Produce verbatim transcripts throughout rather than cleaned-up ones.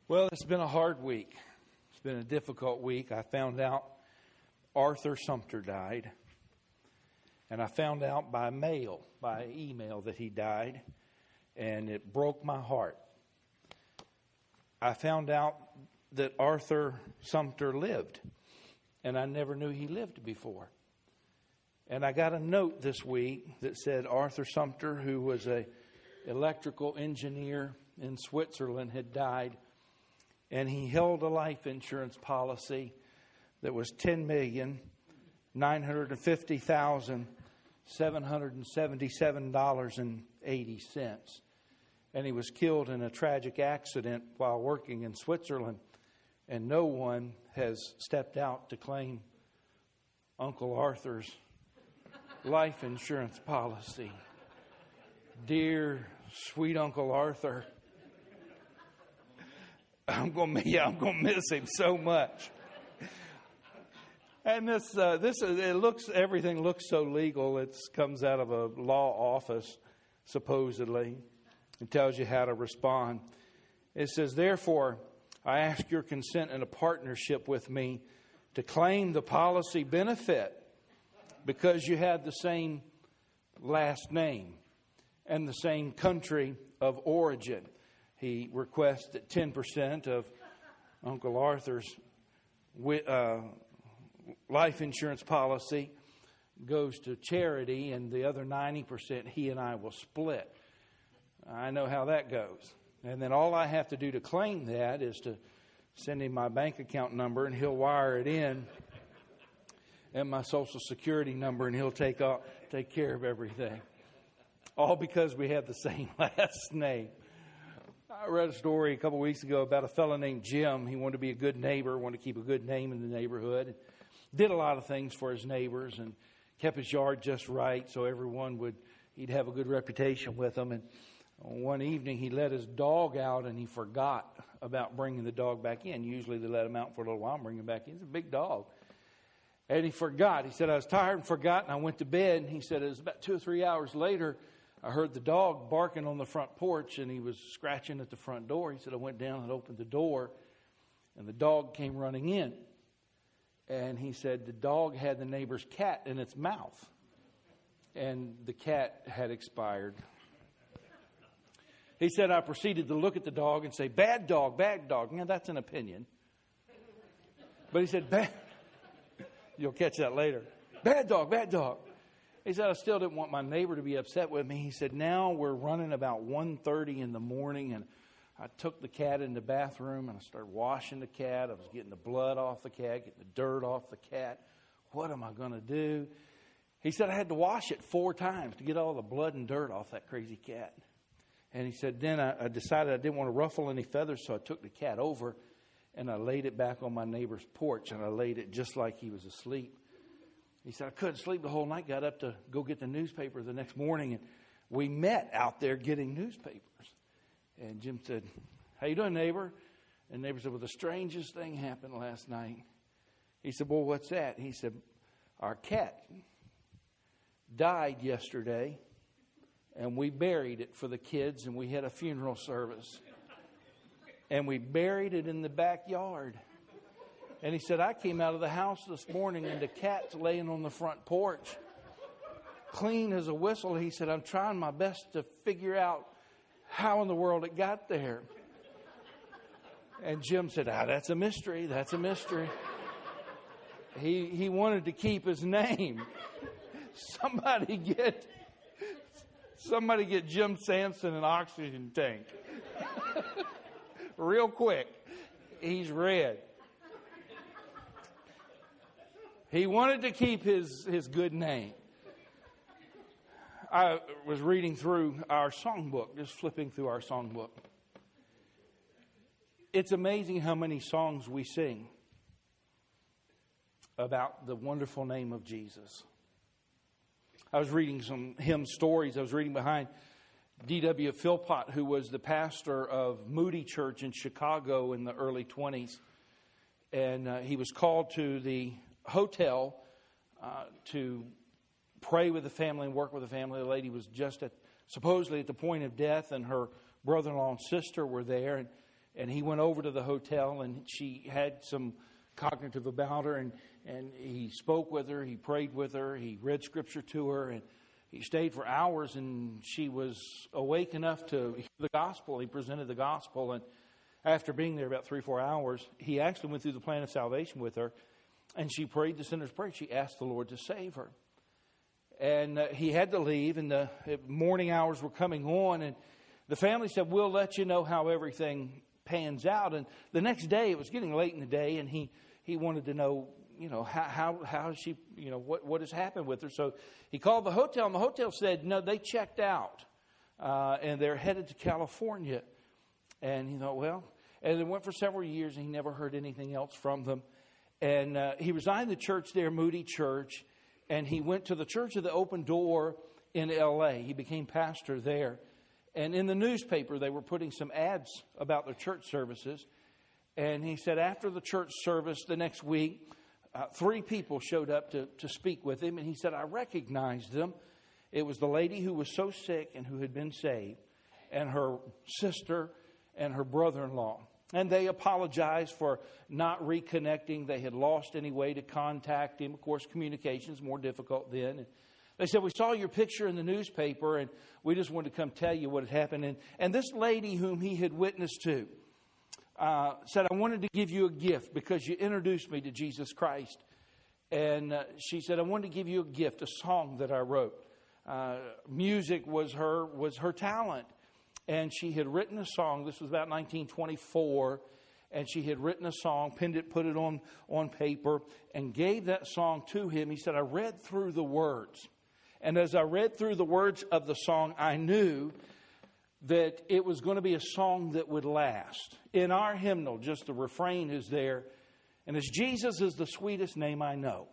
Well, it's been a hard week. It's been a difficult week. I found out Arthur Sumter died. And I found out by mail, by email, that he died. And it broke my heart. I found out that Arthur Sumter lived. And I never knew he lived before. And I got a note this week that said Arthur Sumter, who was an electrical engineer in Switzerland, had died. And he held a life insurance policy that was ten million nine hundred fifty thousand seven hundred seventy-seven dollars and eighty cents. And he was killed in a tragic accident while working in Switzerland. And no one has stepped out to claim Uncle Arthur's life insurance policy. Dear, sweet Uncle Arthur, I'm gonna, yeah, I'm gonna miss him so much. And this, uh, this, it looks, everything looks so legal. It comes out of a law office, supposedly. It tells you how to respond. It says, therefore, I ask your consent and a partnership with me to claim the policy benefit because you had the same last name and the same country of origin. He requests that ten percent of Uncle Arthur's uh, life insurance policy goes to charity, and the other ninety percent he and I will split. I know how that goes. And then all I have to do to claim that is to send him my bank account number, and he'll wire it in, and my Social Security number, and he'll take all, take care of everything. All because we have the same last name. I read a story a couple of weeks ago about a fellow named Jim. He wanted to be a good neighbor, wanted to keep a good name in the neighborhood. Did a lot of things for his neighbors and kept his yard just right so everyone would, he'd have a good reputation with them. And one evening he let his dog out and he forgot about bringing the dog back in. Usually they let him out for a little while and bring him back in. He's a big dog. And he forgot. He said, I was tired and forgot, and I went to bed. And he said, it was about two or three hours later, I heard the dog barking on the front porch, and he was scratching at the front door. He said, I went down and opened the door, and the dog came running in. And he said the dog had the neighbor's cat in its mouth, and the cat had expired. He said, I proceeded to look at the dog and say, bad dog, bad dog. Now, that's an opinion. But he said, bad. You'll catch that later. Bad dog, bad dog. He said, I still didn't want my neighbor to be upset with me. He said, now we're running about one thirty in the morning, and I took the cat in the bathroom, and I started washing the cat. I was getting the blood off the cat, getting the dirt off the cat. What am I going to do? He said, I had to wash it four times to get all the blood and dirt off that crazy cat. And he said, then I, I decided I didn't want to ruffle any feathers, so I took the cat over, and I laid it back on my neighbor's porch, and I laid it just like he was asleep. He said, I couldn't sleep the whole night, got up to go get the newspaper the next morning, and we met out there getting newspapers. And Jim said, how you doing, neighbor? And the neighbor said, well, the strangest thing happened last night. He said, well, what's that? He said, our cat died yesterday, and we buried it for the kids, and we had a funeral service. And we buried it in the backyard. And he said, I came out of the house this morning and the cat's laying on the front porch, clean as a whistle. He said, I'm trying my best to figure out how in the world it got there. And Jim said, ah, that's a mystery. That's a mystery. He he wanted to keep his name. Somebody get, somebody get Jim Sampson an oxygen tank. Real quick. He's red. He wanted to keep his, his good name. I was reading through our songbook, just flipping through our songbook. It's amazing how many songs we sing about the wonderful name of Jesus. I was reading some hymn stories. I was reading behind D W Philpott, who was the pastor of Moody Church in Chicago in the early twenties. And uh, he was called to the hotel uh, to pray with the family and work with the family. The lady was just at, supposedly at the point of death, and her brother-in-law and sister were there. And, And he went over to the hotel, and she had some cognitive about her, and, and he spoke with her, he prayed with her, he read scripture to her, and he stayed for hours, and she was awake enough to hear the gospel. He presented the gospel, and after being there about three, four hours, he actually went through the plan of salvation with her, and she prayed the sinner's prayer. She asked the Lord to save her. And uh, he had to leave, and the morning hours were coming on, and the family said, we'll let you know how everything pans out. And the next day, it was getting late in the day, and he, he wanted to know, you know, how, how, how is she, you know, what, what has happened with her. So he called the hotel, and the hotel said, no, they checked out, uh, and they're headed to California. And he thought, well, and it went for several years, and he never heard anything else from them. And uh, he resigned the church there, Moody Church, and he went to the Church of the Open Door in L A. He became pastor there. And in the newspaper, they were putting some ads about their church services. And he said after the church service the next week, uh, three people showed up to, to speak with him. And he said, I recognized them. It was the lady who was so sick and who had been saved, and her sister and her brother-in-law. And they apologized for not reconnecting. They had lost any way to contact him. Of course, communication is more difficult then. And they said, we saw your picture in the newspaper, and we just wanted to come tell you what had happened. And, and this lady whom he had witnessed to uh, said, I wanted to give you a gift because you introduced me to Jesus Christ. And uh, she said, I wanted to give you a gift, a song that I wrote. Uh, music was her was her talent. And she had written a song. This was about nineteen twenty-four. And she had written a song, penned it, put it on, on paper, and gave that song to him. He said, I read through the words. And as I read through the words of the song, I knew that it was going to be a song that would last. In our hymnal, just the refrain is there. And it's Jesus is the sweetest name I know.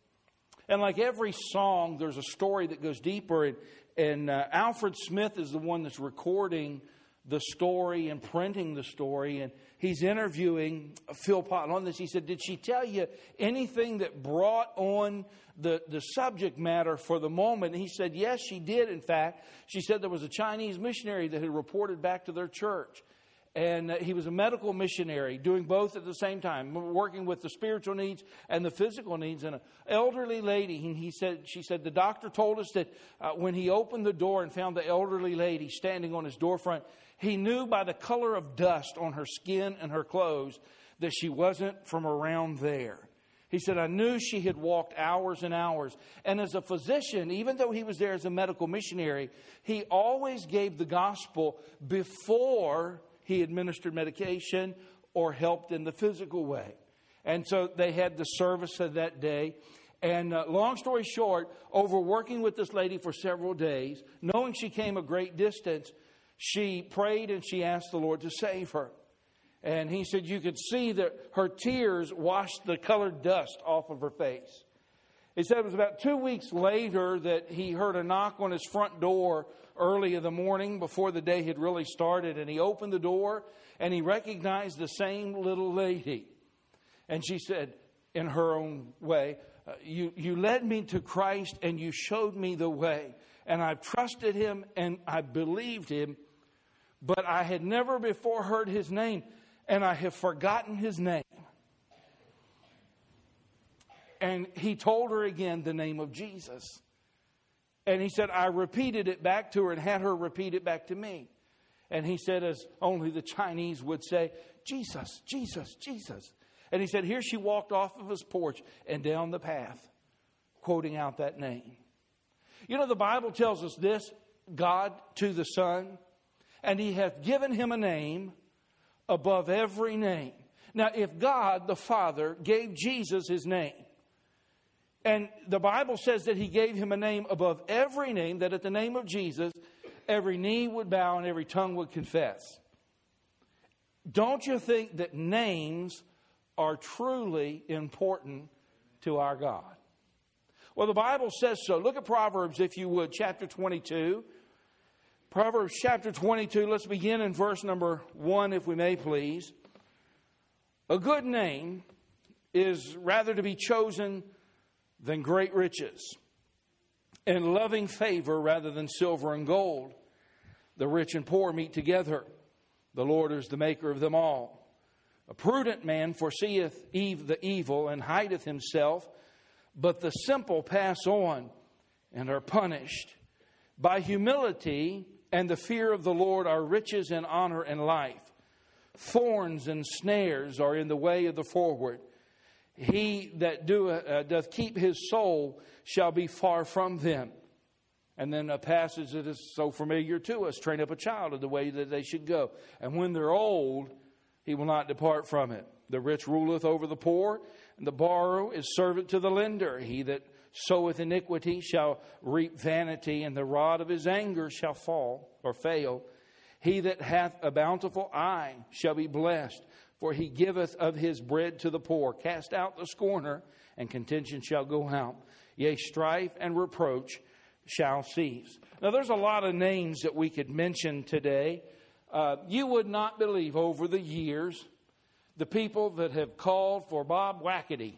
And like every song, there's a story that goes deeper. And, and uh, Alfred Smith is the one that's recording the story and printing the story. And he's interviewing Philpott on this. He said, did she tell you anything that brought on the, the subject matter for the moment? And he said, yes, she did, in fact. She said there was a Chinese missionary that had reported back to their church. And uh, he was a medical missionary, doing both at the same time, working with the spiritual needs and the physical needs. And an elderly lady, and he said, she said, the doctor told us that uh, when he opened the door and found the elderly lady standing on his doorfront, he knew by the color of dust on her skin and her clothes that she wasn't from around there. He said, I knew she had walked hours and hours. And as a physician, even though he was there as a medical missionary, he always gave the gospel before he administered medication or helped in the physical way. And so they had the service of that day. And uh, long story short, over working with this lady for several days, knowing she came a great distance, she prayed and she asked the Lord to save her. And he said you could see that her tears washed the colored dust off of her face. He said it was about two weeks later that he heard a knock on his front door early in the morning before the day had really started. And he opened the door and he recognized the same little lady. And she said in her own way, you, you led me to Christ and you showed me the way. And I trusted him and I believed him. But I had never before heard his name. And I have forgotten his name. And he told her again the name of Jesus. And he said, I repeated it back to her and had her repeat it back to me. And he said, as only the Chinese would say, Jesus, Jesus, Jesus. And he said, here she walked off of his porch and down the path, quoting out that name. You know, the Bible tells us this, God to the Son, and he hath given him a name above every name. Now, if God, the Father, gave Jesus his name, and the Bible says that he gave him a name above every name, that at the name of Jesus, every knee would bow and every tongue would confess. Don't you think that names are truly important to our God? Well, the Bible says so. Look at Proverbs, if you would, chapter twenty-two. Proverbs chapter twenty-two, let's begin in verse number one, if we may, please. A good name is rather to be chosen than great riches, and loving favor rather than silver and gold. The rich and poor meet together. The Lord is the maker of them all. A prudent man foreseeth eve the evil and hideth himself, but the simple pass on and are punished. By humility and the fear of the Lord are riches and honor and life. Thorns and snares are in the way of the forward. He that doeth, uh, doth keep his soul shall be far from them. And then a passage that is so familiar to us, train up a child in the way that they should go. And when they're old, he will not depart from it. The rich ruleth over the poor, and the borrower is servant to the lender. He that soweth iniquity shall reap vanity, and the rod of his anger shall fall or fail. He that hath a bountiful eye shall be blessed, for he giveth of his bread to the poor. Cast out the scorner, and contention shall go out. Yea, strife and reproach shall cease. Now, there's a lot of names that we could mention today. Uh, you would not believe over the years the people that have called for Bob Wackety,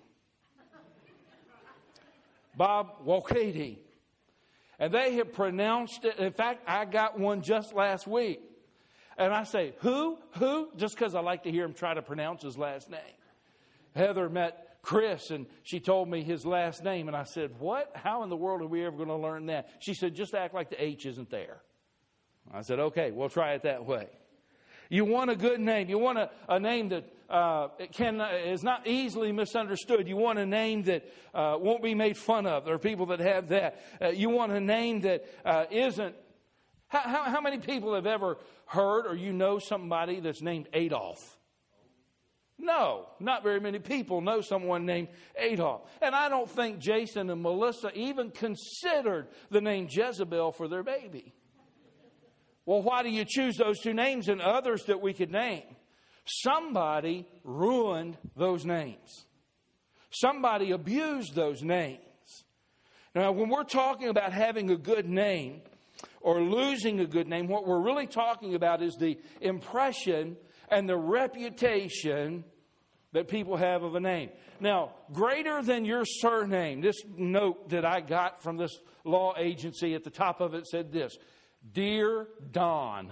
Bob Wokady, and they have pronounced it. In fact, I got one just last week. And I say, who? Who? Just because I like to hear him try to pronounce his last name. Heather met Chris, and she told me his last name. And I said, what? How in the world are we ever going to learn that? She said, just act like the H isn't there. I said, okay, we'll try it that way. You want a good name. You want a, a name that uh, it can, uh, is not easily misunderstood. You want a name that uh, won't be made fun of. There are people that have that. Uh, you want a name that uh, isn't. How, how, how many people have ever heard or you know somebody that's named Adolf? No, not very many people know someone named Adolf. And I don't think Jason and Melissa even considered the name Jezebel for their baby. Well, why do you choose those two names and others that we could name? Somebody ruined those names. Somebody abused those names. Now, when we're talking about having a good name or losing a good name, what we're really talking about is the impression and the reputation that people have of a name. Now, greater than your surname, this note that I got from this law agency at the top of it said this: Dear Don.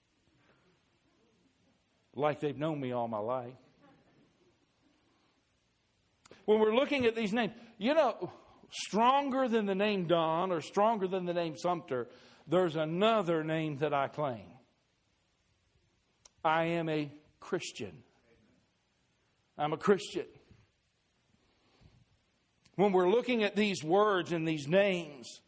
Like they've known me all my life. When we're looking at these names, you know, stronger than the name Don or stronger than the name Sumter, there's another name that I claim. I am a Christian. I'm a Christian. When we're looking at these words and these names,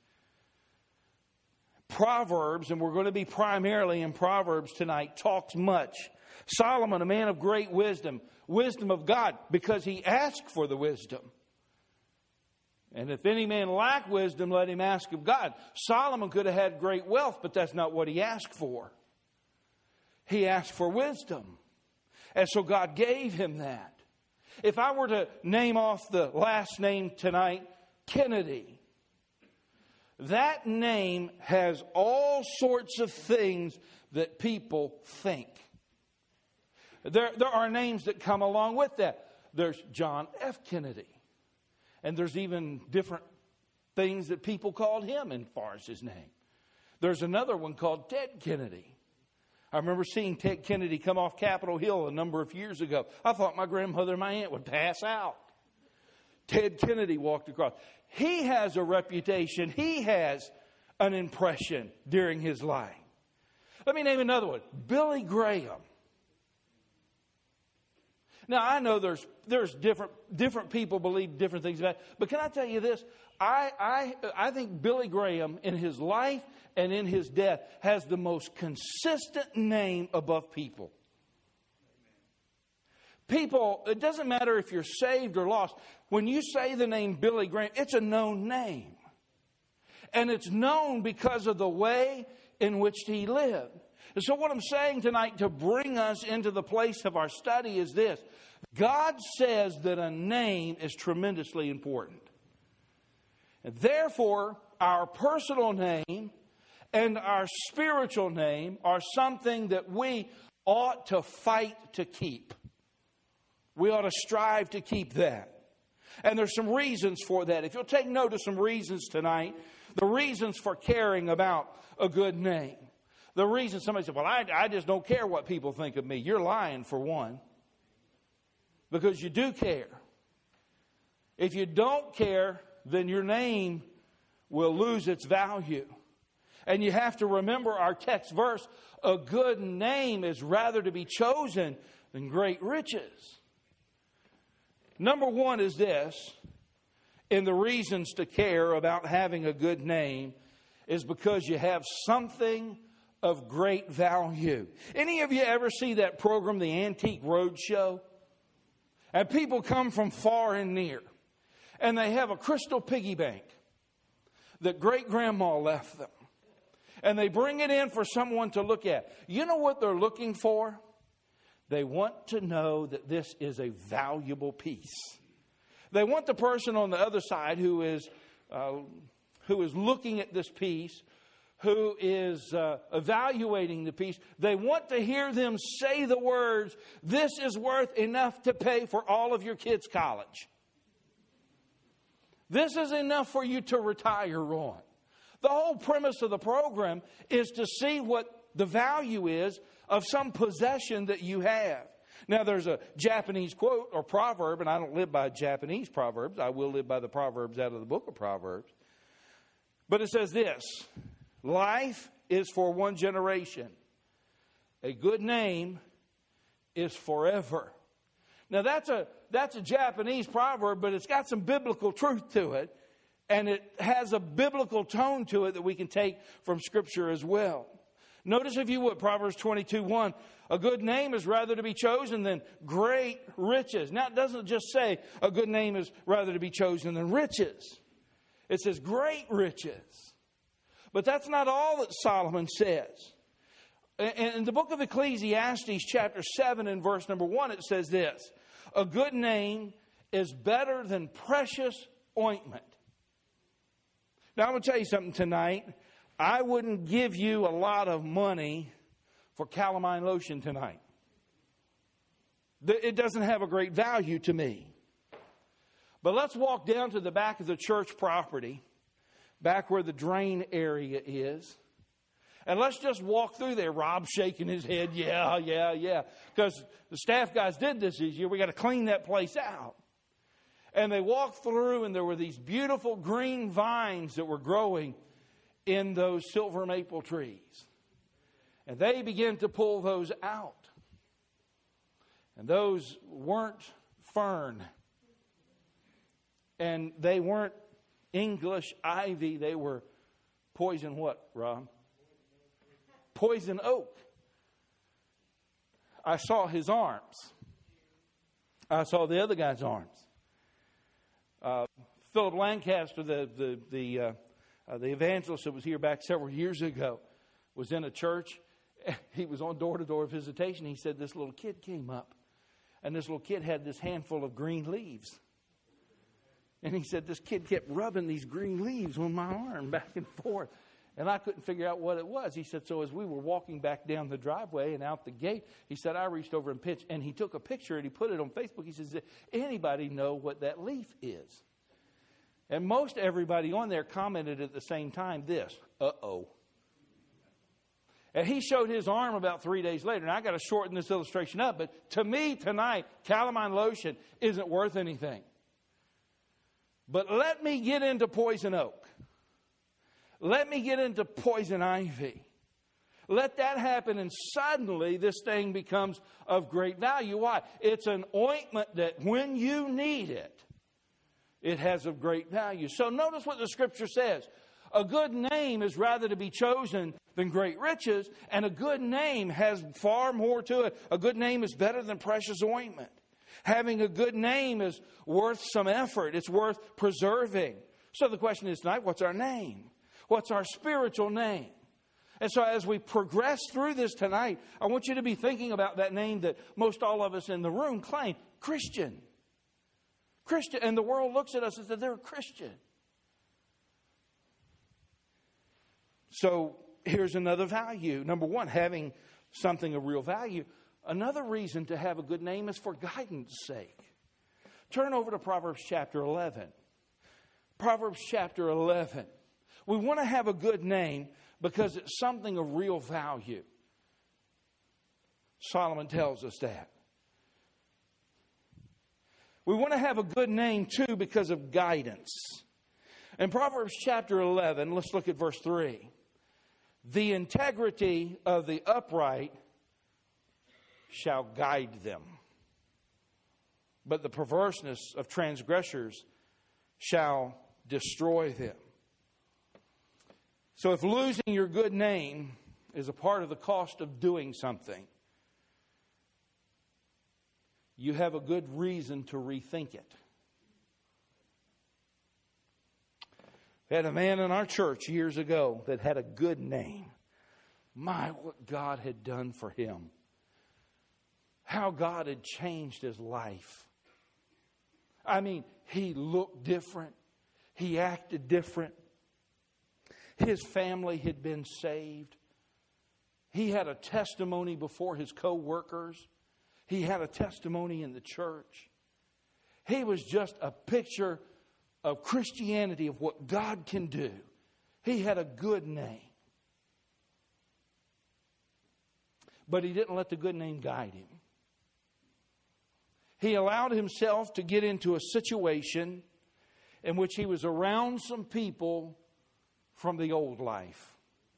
Proverbs, and we're going to be primarily in Proverbs tonight, talks much. Solomon, a man of great wisdom, wisdom of God, because he asked for the wisdom. And if any man lack wisdom, let him ask of God. Solomon could have had great wealth, but that's not what he asked for. He asked for wisdom. And so God gave him that. If I were to name off the last name tonight, Kennedy, that name has all sorts of things that people think. There, there are names that come along with that. There's John F. Kennedy. And there's even different things that people called him as far as his name. There's another one called Ted Kennedy. I remember seeing Ted Kennedy come off Capitol Hill a number of years ago. I thought my grandmother and my aunt would pass out. Ted Kennedy walked across. He has a reputation. He has an impression during his life. Let me name another one. Billy Graham. Now, I know there's there's different different people believe different things about it. But can I tell you this? I, I, I think Billy Graham, in his life and in his death, has the most consistent name above people. People, it doesn't matter if you're saved or lost. When you say the name Billy Graham, it's a known name. And it's known because of the way in which he lived. And so what I'm saying tonight to bring us into the place of our study is this. God says that a name is tremendously important. And therefore, our personal name and our spiritual name are something that we ought to fight to keep. We ought to strive to keep that. And there's some reasons for that. If you'll take note of some reasons tonight, the reasons for caring about a good name. The reason somebody said, well, I, I just don't care what people think of me. You're lying, for one. Because you do care. If you don't care, then your name will lose its value. And you have to remember our text verse, a good name is rather to be chosen than great riches. Number one is this, in the reasons to care about having a good name, is because you have something of great value. Any of you ever see that program, the Antique Roadshow? And people come from far and near, and they have a crystal piggy bank that great-grandma left them. And they bring it in for someone to look at. You know what they're looking for? They want to know that this is a valuable piece. They want the person on the other side who is uh, who is looking at this piece, who is uh, evaluating the piece. They want to hear them say the words, this is worth enough to pay for all of your kids' college. This is enough for you to retire on. The whole premise of the program is to see what the value is of some possession that you have. Now, there's a Japanese quote or proverb, and I don't live by Japanese proverbs. I will live by the proverbs out of the book of Proverbs. But it says this, life is for one generation. A good name is forever. Now, that's a, that's a Japanese proverb, but it's got some biblical truth to it. And it has a biblical tone to it that we can take from Scripture as well. Notice, if you would, Proverbs twenty-two one. A good name is rather to be chosen than great riches. Now, it doesn't just say a good name is rather to be chosen than riches. It says great riches. But that's not all that Solomon says. In the book of Ecclesiastes, chapter seven and verse number one, it says this. A good name is better than precious ointment. Now, I'm going to tell you something tonight. I wouldn't give you a lot of money for calamine lotion tonight. It doesn't have a great value to me. But let's walk down to the back of the church property, back where the drain area is. And let's just walk through there. Rob's shaking his head. Yeah, yeah, yeah. Because the staff guys did this this year. We got to clean that place out. And they walked through, and there were these beautiful green vines that were growing in those silver maple trees. And they began to pull those out. And those weren't fern. And they weren't English ivy. They were poison what, Rob? Poison oak. I saw his arms. I saw the other guy's arms. Uh, Philip Lancaster, the the the, uh, uh, the evangelist that was here back several years ago, was in a church. He was on door-to-door visitation. He said this little kid came up, and this little kid had this handful of green leaves. And he said this kid kept rubbing these green leaves on my arm back and forth. And I couldn't figure out what it was. He said, so as we were walking back down the driveway and out the gate, he said, I reached over and pitched, and he took a picture and he put it on Facebook. He says, anybody know what that leaf is? And most everybody on there commented at the same time this, uh-oh. And he showed his arm about three days later. And I got to shorten this illustration up, but to me tonight, calamine lotion isn't worth anything. But let me get into poison oak. Let me get into poison ivy. Let that happen, and suddenly this thing becomes of great value. Why? It's an ointment that when you need it, it has of great value. So notice what the Scripture says. A good name is rather to be chosen than great riches, and a good name has far more to it. A good name is better than precious ointment. Having a good name is worth some effort. It's worth preserving. So the question is tonight, what's our name? What's our spiritual name? And so as we progress through this tonight, I want you to be thinking about that name that most all of us in the room claim, Christian. Christian. And the world looks at us and says they're a Christian. So here's another value. Number one, having something of real value. Another reason to have a good name is for guidance sake. Turn over to Proverbs chapter eleven. Proverbs chapter eleven. We want to have a good name because it's something of real value. Solomon tells us that. We want to have a good name too because of guidance. In Proverbs chapter eleven, let's look at verse three. The integrity of the upright shall guide them, but the perverseness of transgressors shall destroy them. So if losing your good name is a part of the cost of doing something, you have a good reason to rethink it. We had a man in our church years ago that had a good name. My, what God had done for him. How God had changed his life. I mean, he looked different. He acted different. His family had been saved. He had a testimony before his co-workers. He had a testimony in the church. He was just a picture of Christianity, of what God can do. He had a good name. But he didn't let the good name guide him. He allowed himself to get into a situation in which he was around some people from the old life.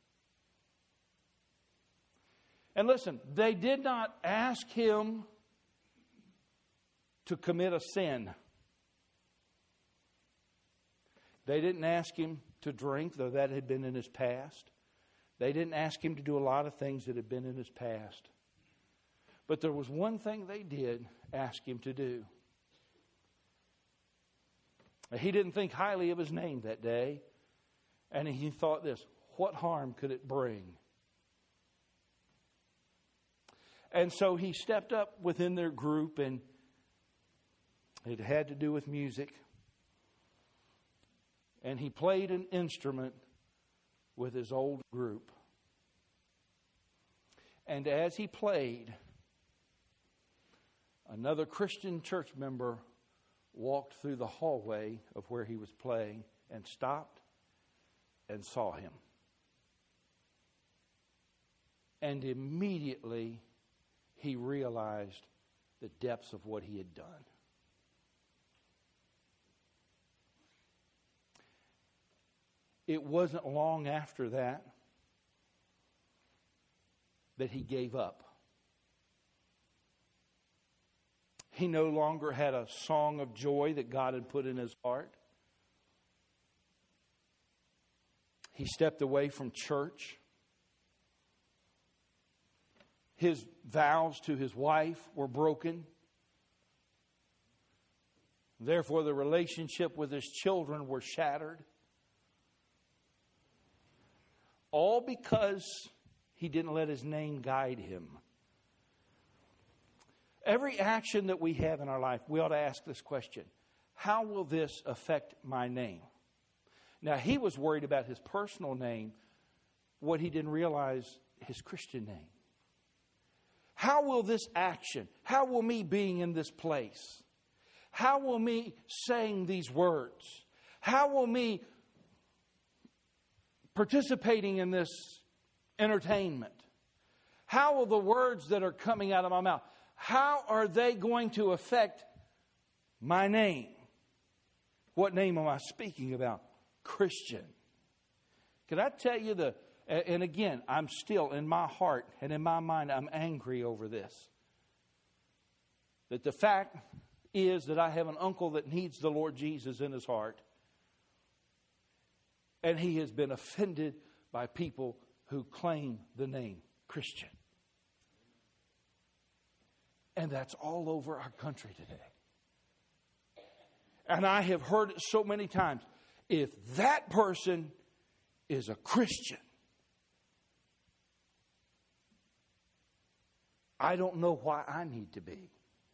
And listen, they did not ask him to commit a sin. They didn't ask him to drink, though that had been in his past. They didn't ask him to do a lot of things that had been in his past. But there was one thing they did ask him to do. He didn't think highly of his name that day. And he thought this, what harm could it bring? And so he stepped up within their group, and it had to do with music. And he played an instrument with his old group. And as he played, another Christian church member walked through the hallway of where he was playing and stopped and saw him. And immediately he realized the depths of what he had done. It wasn't long after that that he gave up. He no longer had a song of joy that God had put in his heart. He stepped away from church. His vows to his wife were broken. Therefore, the relationship with his children were shattered. All because he didn't let his name guide him. Every action that we have in our life, we ought to ask this question. How will this affect my name? Now, he was worried about his personal name. What he didn't realize, his Christian name. How will this action, how will me being in this place, how will me saying these words, how will me participating in this entertainment, how will the words that are coming out of my mouth, how are they going to affect my name? What name am I speaking about? Christian. Can I tell you the, and again, I'm still in my heart and in my mind, I'm angry over this. That the fact is that I have an uncle that needs the Lord Jesus in his heart. And he has been offended by people who claim the name Christian. And that's all over our country today. And I have heard it so many times. If that person is a Christian, I don't know why I need to be.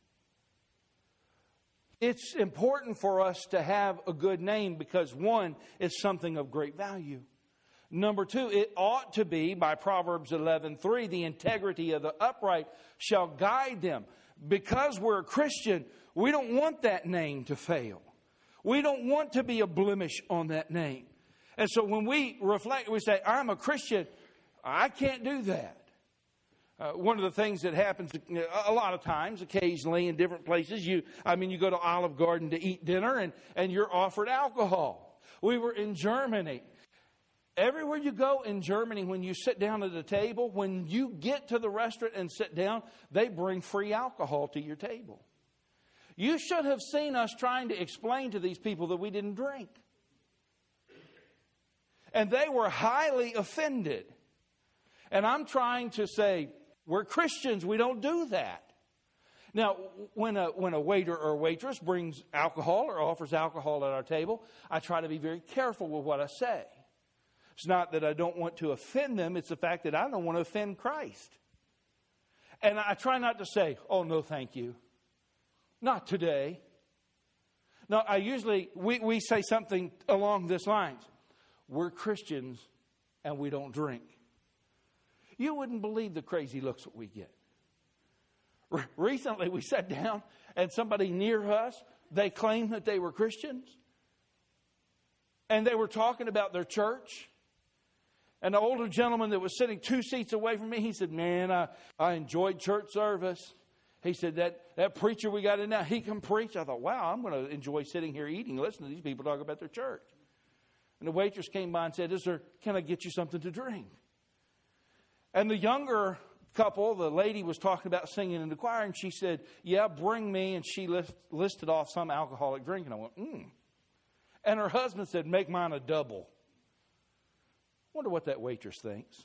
It's important for us to have a good name because, one, it's something of great value. Number two, it ought to be, by Proverbs eleven three, the integrity of the upright shall guide them. Because we're a Christian, we don't want that name to fail. We don't want to be a blemish on that name. And so when we reflect, we say, I'm a Christian, I can't do that. Uh, one of the things that happens a lot of times, occasionally in different places, you, I mean, you go to Olive Garden to eat dinner and, and you're offered alcohol. We were in Germany. Everywhere you go in Germany, when you sit down at a table, when you get to the restaurant and sit down, they bring free alcohol to your table. You should have seen us trying to explain to these people that we didn't drink. And they were highly offended. And I'm trying to say, we're Christians, we don't do that. Now, when a, when a waiter or waitress brings alcohol or offers alcohol at our table, I try to be very careful with what I say. It's not that I don't want to offend them, it's the fact that I don't want to offend Christ. And I try not to say, oh, no, thank you. Not today. No, I usually, we, we say something along this lines. We're Christians and we don't drink. You wouldn't believe the crazy looks that we get. Re- recently, we sat down and somebody near us, they claimed that they were Christians. And they were talking about their church. And the older gentleman that was sitting two seats away from me, he said, man, I, I enjoyed church service. He said, that, that preacher we got in now, he can preach. I thought, wow, I'm going to enjoy sitting here eating, listening to these people talk about their church. And the waitress came by and said, Is there, can I get you something to drink? And the younger couple, the lady was talking about singing in the choir, and she said, yeah, bring me. And she list, listed off some alcoholic drink. And I went, hmm. And her husband said, make mine a double. Wonder what that waitress thinks.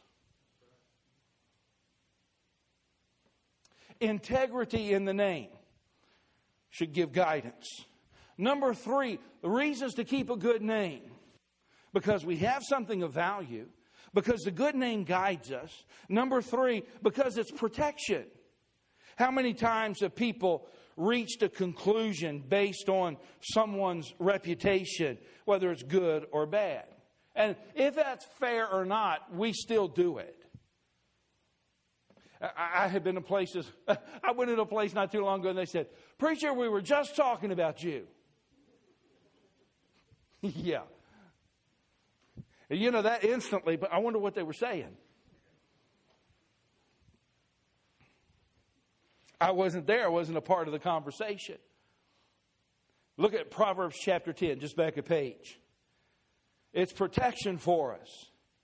Integrity in the name should give guidance. Number three, the reasons to keep a good name. Because we have something of value. Because the good name guides us. Number three, because it's protection. How many times have people reached a conclusion based on someone's reputation, whether it's good or bad? And if that's fair or not, we still do it. I, I have been in places, I went into a place not too long ago and they said, preacher, we were just talking about you. Yeah. You know that instantly, but I wonder what they were saying. I wasn't there. I wasn't a part of the conversation. Look at Proverbs chapter ten, just back a page. It's protection for us.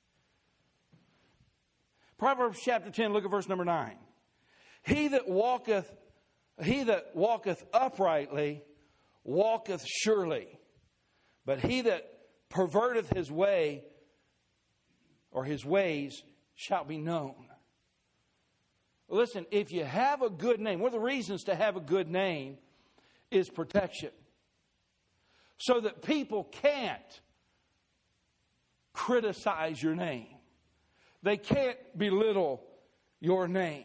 Proverbs chapter ten, look at verse number nine. He that walketh, he that walketh uprightly walketh surely, but he that perverteth his way or his ways shall be known. Listen, if you have a good name, one of the reasons to have a good name is protection. So that people can't criticize your name. They can't belittle your name.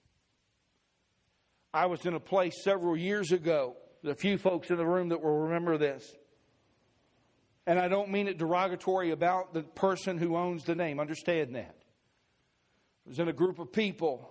I was in a place several years ago. There's a few folks in the room that will remember this. And I don't mean it derogatory about the person who owns the name. Understand that. I was in a group of people.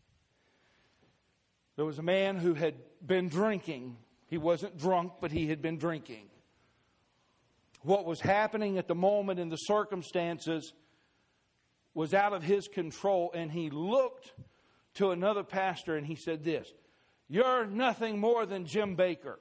There was a man who had been drinking. He wasn't drunk, but he had been drinking. What was happening at the moment in the circumstances was out of his control. And he looked to another pastor and he said this, you're nothing more than Jim Bakker.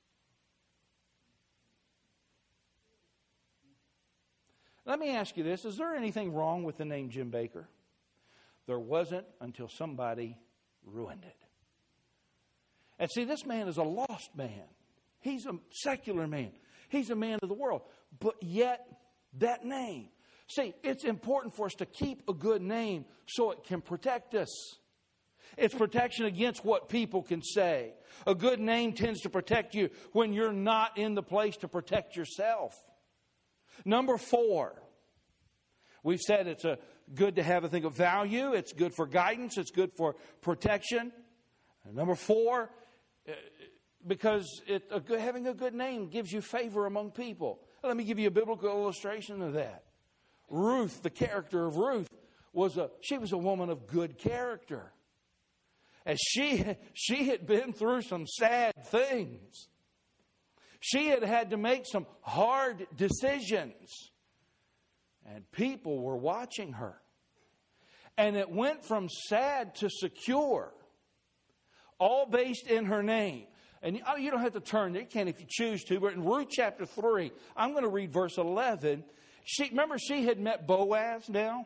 Let me ask you this. Is there anything wrong with the name Jim Bakker? There wasn't until somebody ruined it. And see, this man is a lost man. He's a secular man. He's a man of the world. But yet, that name. See, it's important for us to keep a good name so it can protect us. It's protection against what people can say. A good name tends to protect you when you're not in the place to protect yourself. Number four, we've said it's a good to have a thing of value. It's good for guidance. It's good for protection. And number four, because it, a good, having a good name gives you favor among people. Let me give you a biblical illustration of that. Ruth, the character of Ruth, was a she was a woman of good character. And she, she had been through some sad things. She had had to make some hard decisions. And people were watching her. And it went from sad to secure, all based in her name. And you don't have to turn there. You can if you choose to. But in Ruth chapter three, I'm going to read verse eleven. She, remember, she had met Boaz now?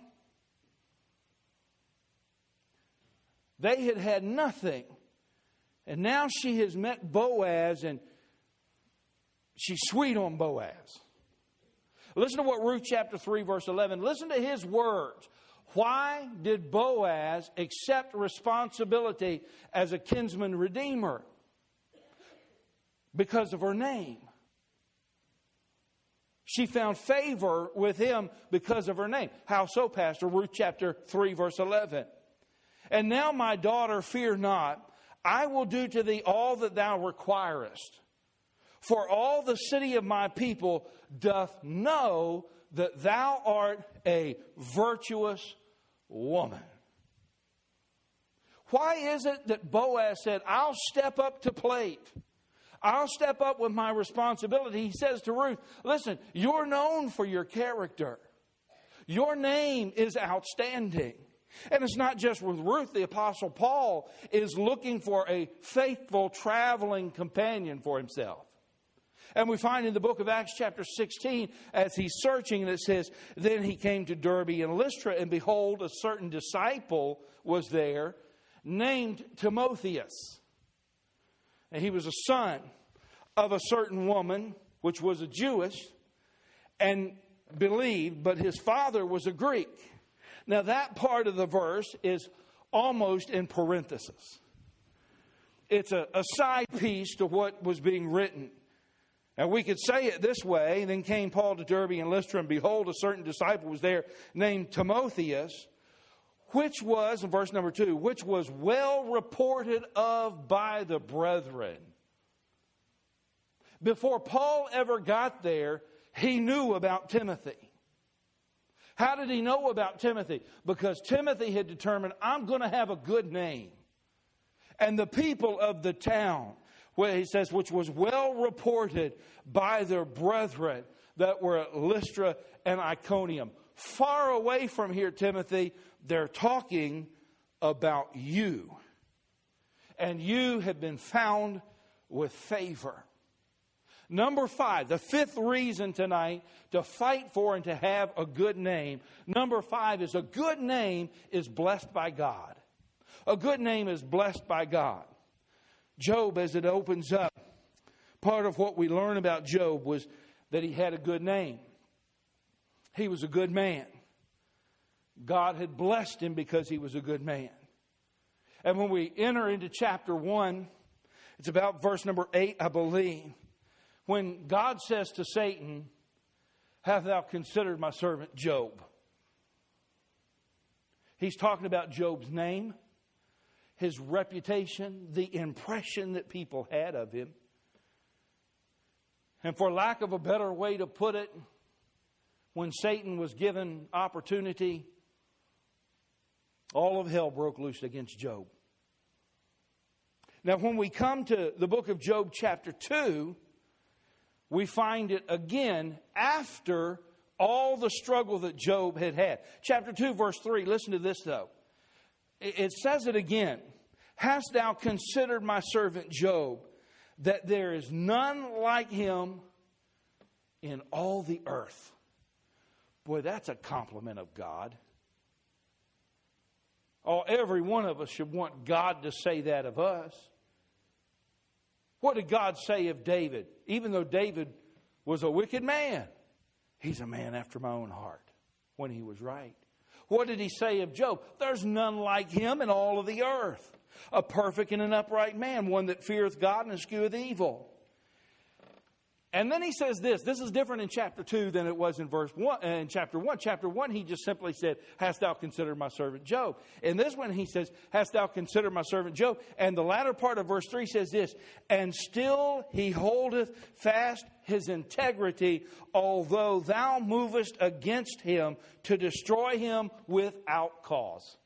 They had had nothing. And now she has met Boaz, and she's sweet on Boaz. Listen to what Ruth chapter three, verse eleven. Listen to his words. Why did Boaz accept responsibility as a kinsman redeemer? Because of her name. She found favor with him because of her name. How so, Pastor? Ruth chapter three, verse eleven. And now, my daughter, fear not. I will do to thee all that thou requirest. For all the city of my people doth know that thou art a virtuous woman. Why is it that Boaz said, I'll step up to plate? I'll step up with my responsibility. He says to Ruth, listen, you're known for your character. Your name is outstanding. And it's not just with Ruth. The Apostle Paul is looking for a faithful traveling companion for himself. And we find in the book of Acts chapter sixteen, as he's searching, and it says, then he came to Derbe and Lystra, and behold, a certain disciple was there named Timotheus. And he was a son of a certain woman, which was a Jewish, and believed, but his father was a Greek. Now that part of the verse is almost in parentheses. It's a, a side piece to what was being written. And we could say it this way. Then came Paul to Derbe and Lystra, and behold, a certain disciple was there named Timotheus, which was, in verse number two, which was well reported of by the brethren. Before Paul ever got there, he knew about Timothy. How did he know about Timothy? Because Timothy had determined, I'm going to have a good name. And the people of the town, where he says, which was well reported by their brethren that were at Lystra and Iconium. Far away from here, Timothy, they're talking about you. And you have been found with favor. Number five, the fifth reason tonight to fight for and to have a good name. Number five is a good name is blessed by God. A good name is blessed by God. Job, as it opens up, part of what we learn about Job was that he had a good name. He was a good man. God had blessed him because he was a good man. And when we enter into chapter one, it's about verse number eight, I believe. When God says to Satan, have thou considered my servant Job? He's talking about Job's name, his reputation, the impression that people had of him. And for lack of a better way to put it, when Satan was given opportunity, all of hell broke loose against Job. Now, when we come to the book of Job chapter two, we find it again after all the struggle that Job had had. Chapter two, verse three, listen to this though. It says it again. Hast thou considered my servant Job, that there is none like him in all the earth? Boy, that's a compliment of God. Oh, every one of us should want God to say that of us. What did God say of David? Even though David was a wicked man, he's a man after my own heart when he was right. What did he say of Job? There's none like him in all of the earth. A perfect and an upright man, one that feareth God and escheweth evil. And then he says this. This is different in chapter two than it was in verse one. Uh, in chapter one. Chapter one, he just simply said, hast thou considered my servant Job? In this one, he says, hast thou considered my servant Job? And the latter part of verse three says this, and still he holdeth fast his integrity, although thou movest against him to destroy him without cause.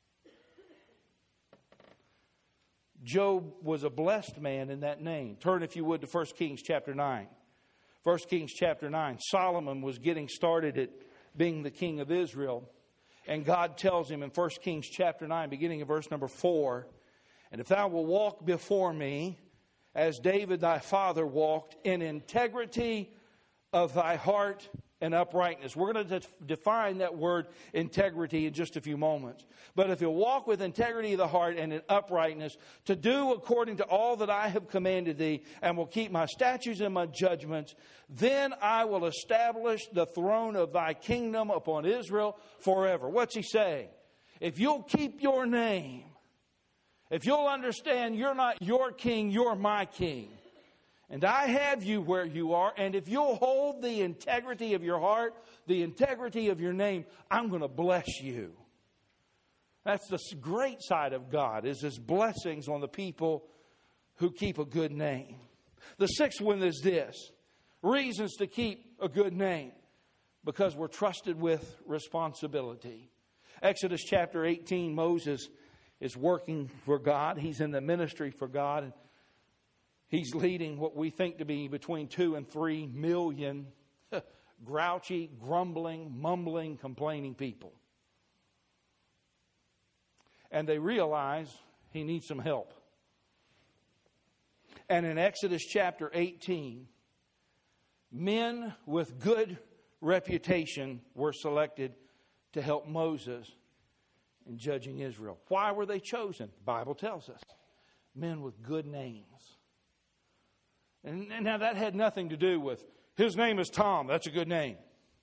Job was a blessed man in that name. Turn, if you would, to First Kings chapter nine. First Kings chapter nine. Solomon was getting started at being the king of Israel. And God tells him in First Kings chapter nine, beginning of verse number four, and if thou wilt walk before me, as David thy father walked, in integrity of thy heart and uprightness. We're going to define that word integrity in just a few moments. But if you'll walk with integrity of the heart and in uprightness, to do according to all that I have commanded thee, and will keep my statutes and my judgments, then I will establish the throne of thy kingdom upon Israel forever. What's he saying? If you'll keep your name, if you'll understand you're not your king, you're my king. And I have you where you are. And if you'll hold the integrity of your heart, the integrity of your name, I'm going to bless you. That's the great side of God, is His blessings on the people who keep a good name. The sixth one is this: reasons to keep a good name. Because we're trusted with responsibility. Exodus chapter eighteen, Moses is working for God. He's in the ministry for God. And he's leading what we think to be between two and three million grouchy, grumbling, mumbling, complaining people. And they realize he needs some help. And in Exodus chapter eighteen, men with good reputation were selected to help Moses in judging Israel. Why were they chosen? The Bible tells us. Men with good names. And, and now that had nothing to do with, his name is Tom, that's a good name.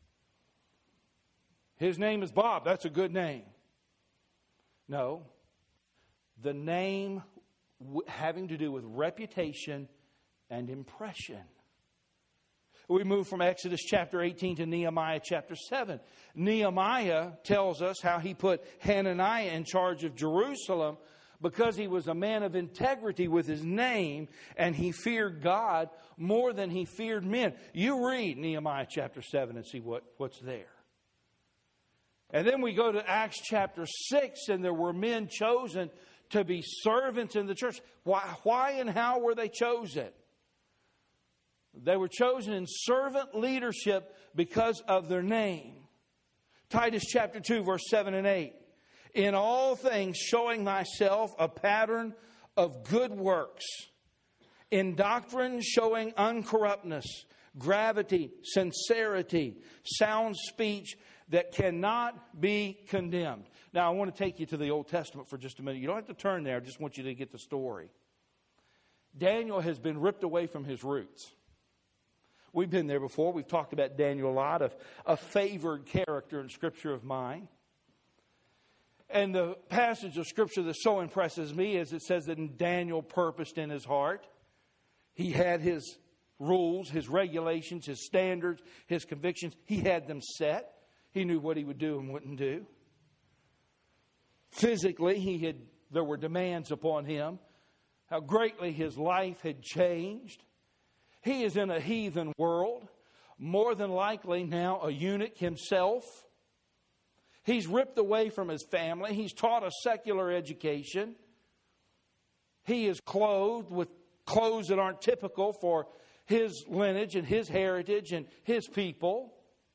His name is Bob, that's a good name. No. The name w- having to do with reputation and impression. We move from Exodus chapter eighteen to Nehemiah chapter seven. Nehemiah tells us how he put Hananiah in charge of Jerusalem because he was a man of integrity with his name and he feared God more than he feared men. You read Nehemiah chapter seven and see what, what's there. And then we go to Acts chapter six, and there were men chosen to be servants in the church. Why, why and how were they chosen? They were chosen in servant leadership because of their name. Titus chapter two, verse seven and eight. In all things showing thyself a pattern of good works. In doctrine showing uncorruptness, gravity, sincerity, sound speech that cannot be condemned. Now I want to take you to the Old Testament for just a minute. You don't have to turn there. I just want you to get the story. Daniel has been ripped away from his roots. We've been there before. We've talked about Daniel a lot, of a favored character in Scripture of mine. And the passage of Scripture that so impresses me is it says that Daniel purposed in his heart. He had his rules, his regulations, his standards, his convictions. He had them set. He knew what he would do and wouldn't do. Physically, he had there were demands upon him. How greatly his life had changed. He is in a heathen world, more than likely now a eunuch himself. He's ripped away from his family. He's taught a secular education. He is clothed with clothes that aren't typical for his lineage and his heritage and his people.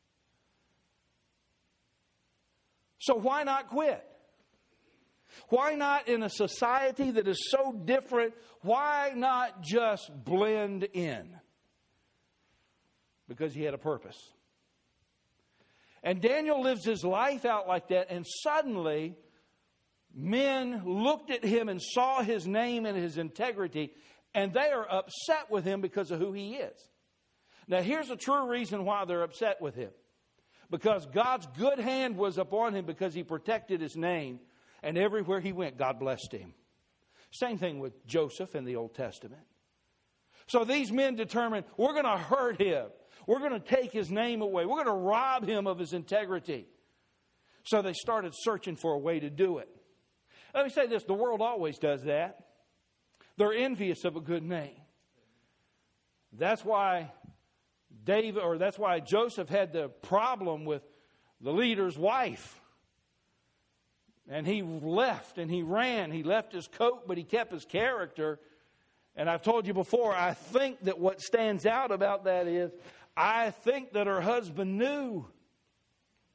So why not quit? Why not in a society that is so different? Why not just blend in? Because he had a purpose. And Daniel lives his life out like that, and suddenly men looked at him and saw his name and his integrity, and they are upset with him because of who he is. Now here's a true reason why they're upset with him. Because God's good hand was upon him because he protected his name. And everywhere he went, God blessed him. Same thing with Joseph in the Old Testament. So these men determined, we're going to hurt him. We're going to take his name away. We're going to rob him of his integrity. So they started searching for a way to do it. Let me say this, the world always does that. They're envious of a good name. That's why David, or that's why Joseph had the problem with the leader's wife. And he left and he ran. He left his coat, but he kept his character. And I've told you before, I think that what stands out about that is, I think that her husband knew.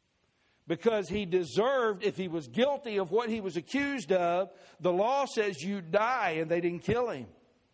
because he deserved, if he was guilty of what he was accused of, the law says you die, and they didn't kill him.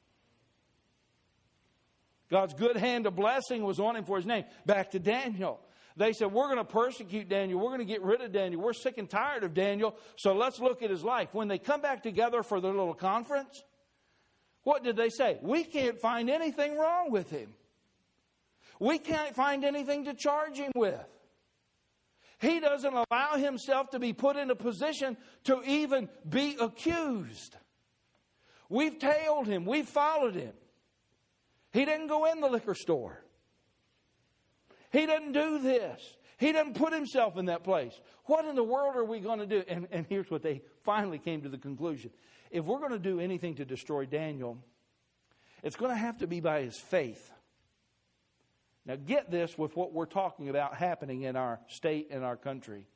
God's good hand of blessing was on him for his name. Back to Daniel. They said, we're going to persecute Daniel. We're going to get rid of Daniel. We're sick and tired of Daniel, so let's look at his life. When they come back together for their little conference, what did they say? We can't find anything wrong with him. We can't find anything to charge him with. He doesn't allow himself to be put in a position to even be accused. We've tailed him. We've followed him. He didn't go in the liquor store. He didn't do this. He didn't put himself in that place. What in the world are we going to do? And, and here's what they finally came to the conclusion. If we're going to do anything to destroy Daniel, it's going to have to be by his faith. Now get this with what we're talking about happening in our state and our country.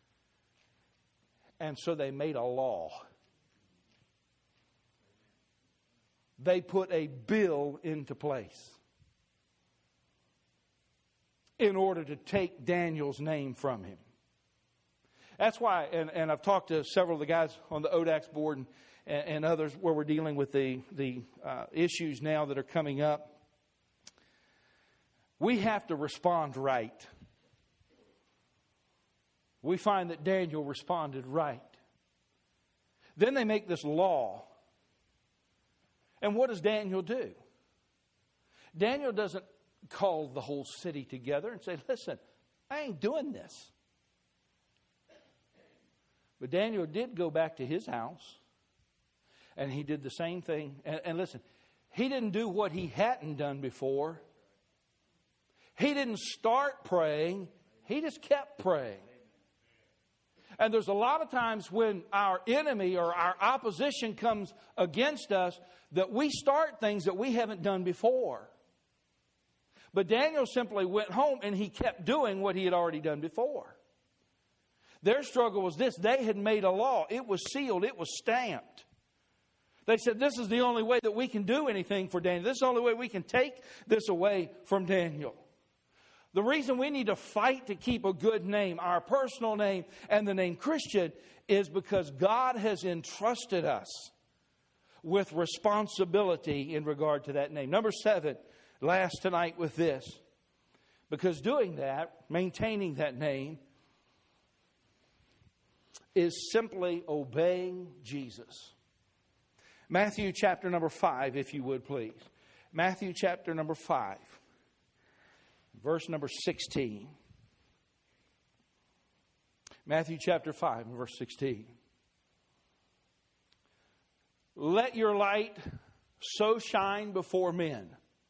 And so they made a law. They put a bill into place in order to take Daniel's name from him. That's why, and, and I've talked to several of the guys on the O D A X board and, and others where we're dealing with the, the uh, issues now that are coming up. We have to respond right. We find that Daniel responded right. Then they make this law. And what does Daniel do? Daniel doesn't call the whole city together and say, listen, I ain't doing this. But Daniel did go back to his house. And he did the same thing. And, and listen, he didn't do what he hadn't done before. He didn't start praying. He just kept praying. And there's a lot of times when our enemy or our opposition comes against us that we start things that we haven't done before. But Daniel simply went home and he kept doing what he had already done before. Their struggle was this. They had made a law. It was sealed. It was stamped. They said, this is the only way that we can do anything for Daniel. This is the only way we can take this away from Daniel. The reason we need to fight to keep a good name, our personal name and the name Christian, is because God has entrusted us with responsibility in regard to that name. Number seven, last tonight with this. Because doing that, maintaining that name, is simply obeying Jesus. Matthew chapter number five, if you would please. Matthew chapter number five. Verse number sixteen. Matthew chapter five, verse sixteen. Let your light so shine before men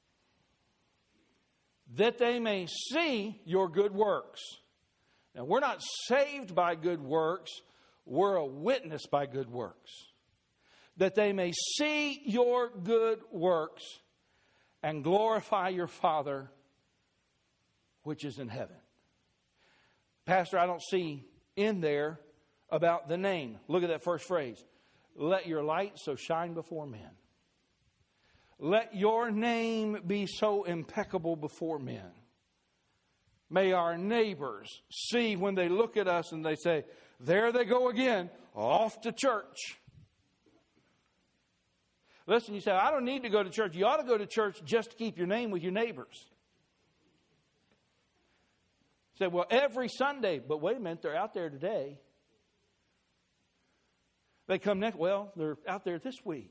that they may see your good works. Now, we're not saved by good works. We're a witness by good works. That they may see your good works and glorify your Father which is in heaven. Pastor, I don't see in there about the name. Look at that first phrase. Let your light so shine before men. Let your name be so impeccable before men. May our neighbors see when they look at us and they say, there they go again, off to church. Listen, you say, I don't need to go to church. You ought to go to church just to keep your name with your neighbors. Say, well, every Sunday, but wait a minute, they're out there today. They come next, well, they're out there this week.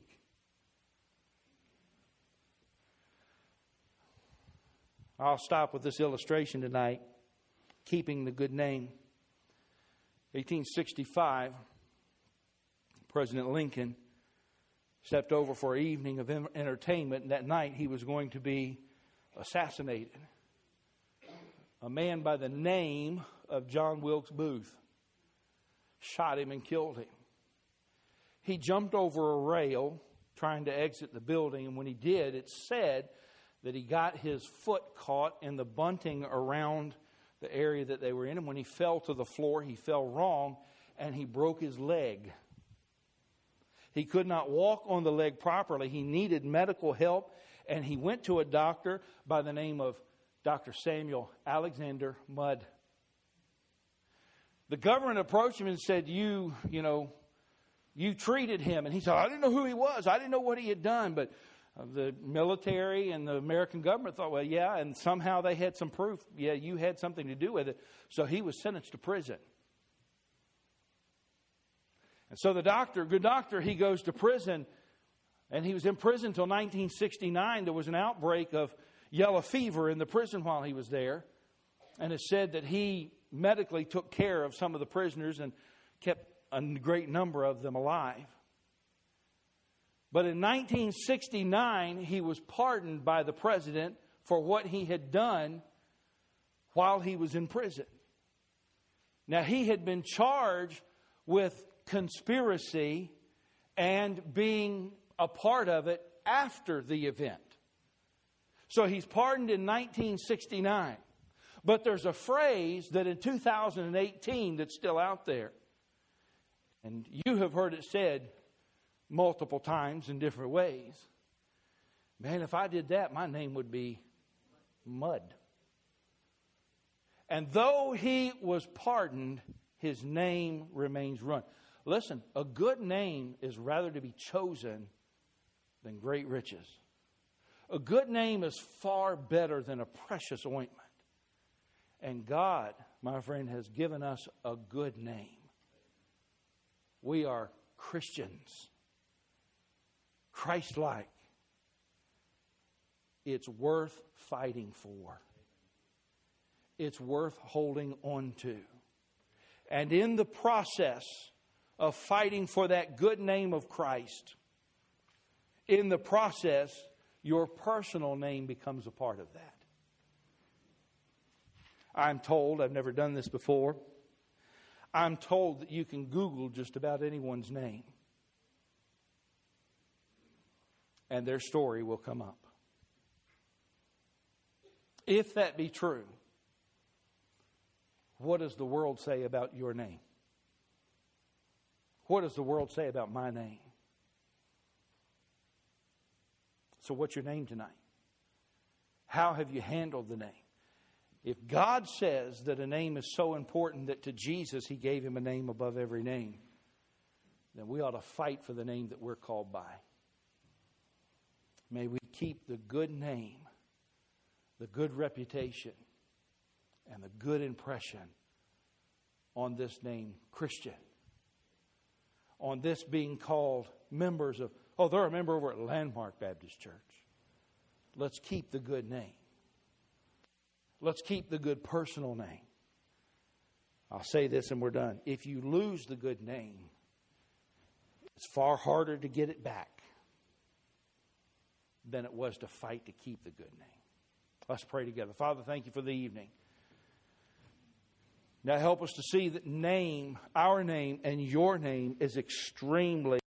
I'll stop with this illustration tonight, keeping the good name. eighteen sixty-five, President Lincoln stepped over for an evening of entertainment, and that night he was going to be assassinated. A man by the name of John Wilkes Booth shot him and killed him. He jumped over a rail trying to exit the building, and when he did, it said that he got his foot caught in the bunting around the area that they were in, and when he fell to the floor, he fell wrong, and he broke his leg. He could not walk on the leg properly. He needed medical help, and he went to a doctor by the name of Doctor Samuel Alexander Mudd. The government approached him and said, you, you know, you treated him. And he said, I didn't know who he was. I didn't know what he had done. But the military and the American government thought, well, yeah, and somehow they had some proof. Yeah, you had something to do with it. So he was sentenced to prison. And so the doctor, good doctor, he goes to prison. And he was in prison until nineteen sixty-nine. There was an outbreak of yellow fever in the prison while he was there. And it said that he medically took care of some of the prisoners and kept a great number of them alive. But in nineteen sixty-nine, he was pardoned by the president for what he had done while he was in prison. Now, he had been charged with conspiracy and being a part of it after the event. So he's pardoned in nineteen sixty-nine. But there's a phrase that in two thousand eighteen that's still out there. And you have heard it said multiple times in different ways. Man, if I did that, my name would be Mud. And though he was pardoned, his name remains ruined. Listen, a good name is rather to be chosen than great riches. A good name is far better than a precious ointment. And God, my friend, has given us a good name. We are Christians. Christ-like. It's worth fighting for. It's worth holding on to. And in the process of fighting for that good name of Christ, in the process, your personal name becomes a part of that. I'm told, I've never done this before, I'm told that you can Google just about anyone's name, and their story will come up. If that be true, what does the world say about your name? What does the world say about my name? So what's your name tonight? How have you handled the name? If God says that a name is so important that to Jesus He gave Him a name above every name, then we ought to fight for the name that we're called by. May we keep the good name, the good reputation, and the good impression on this name, Christian. On this being called members of, oh, they're a member over at Landmark Baptist Church. Let's keep the good name. Let's keep the good personal name. I'll say this and we're done. If you lose the good name, it's far harder to get it back than it was to fight to keep the good name. Let's pray together. Father, thank you for the evening. Now help us to see that name, our name, and your name is extremely